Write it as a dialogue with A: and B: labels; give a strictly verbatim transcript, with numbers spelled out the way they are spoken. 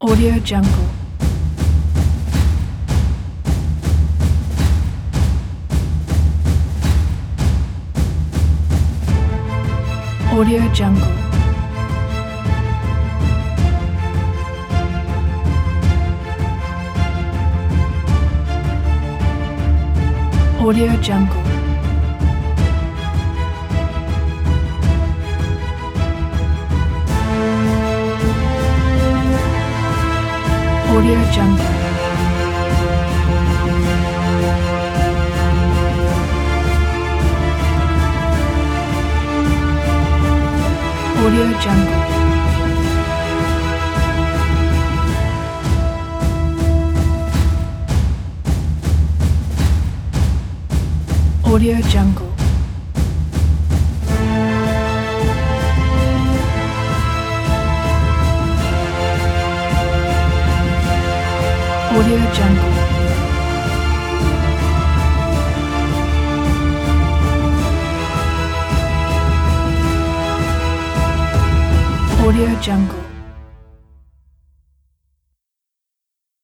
A: Audio Jungle. Audio Jungle. Audio Jungle. Audio Jungle. Audio Jungle. Audio Jungle. Audio Jungle. Audio Jungle.